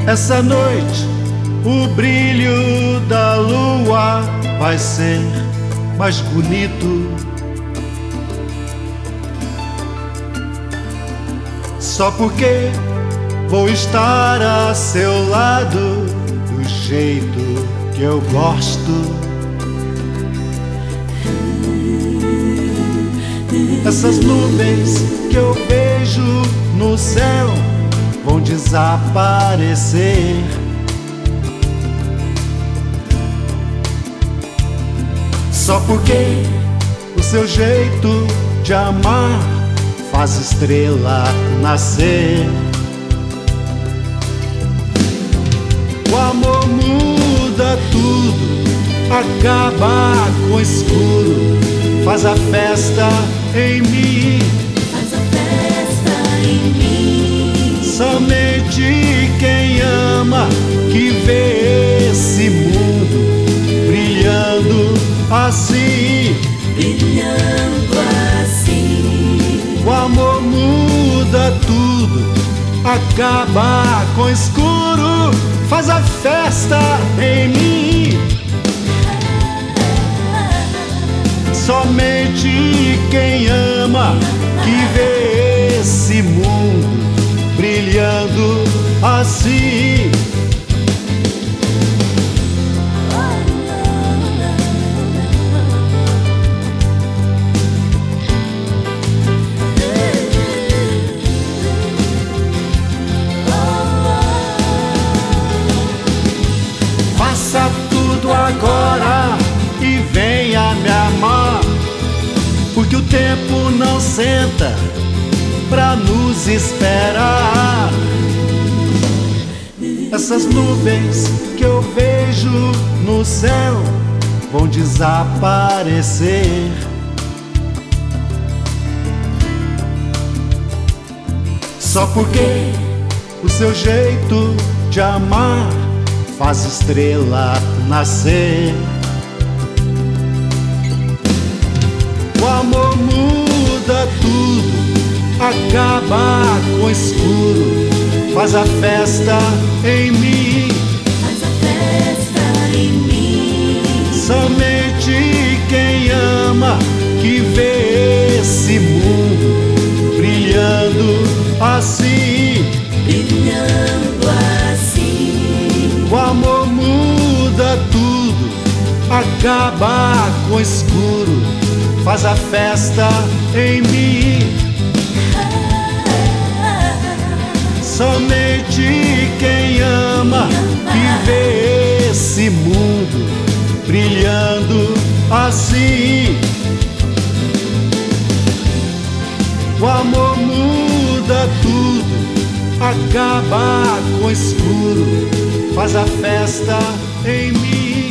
Essa noite o brilho da lua vai ser mais bonito. Só porque vou estar a seu lado do jeito que eu gosto. Essas nuvens que eu vejo no céu vão desaparecer. Só porque o seu jeito de amar faz estrela nascer. O amor muda tudo, acaba com o escuro, faz a festa em mim. Faz a festa em mim. Somente quem ama que vê esse mundo brilhando assim. Brilhando assim. O amor muda tudo, acaba com o escuro, faz a festa em mim. Somente quem ama que vê esse mundo brilhando assim. Faça tudo agora e venha me amar, porque o tempo não senta pra nos esperar. Essas nuvens que eu vejo no céu vão desaparecer. Só porque o seu jeito de amar faz estrela nascer. O amor muda tudo, acaba com o escuro, faz a festa em mim. Faz a festa em mim. Somente quem ama que vê esse mundo brilhando assim. Brilhando assim. O amor muda tudo, acaba com o escuro, faz a festa em mim. Somente quem ama que vê esse mundo brilhando assim. O amor muda tudo, acaba com o escuro, faz a festa em mim.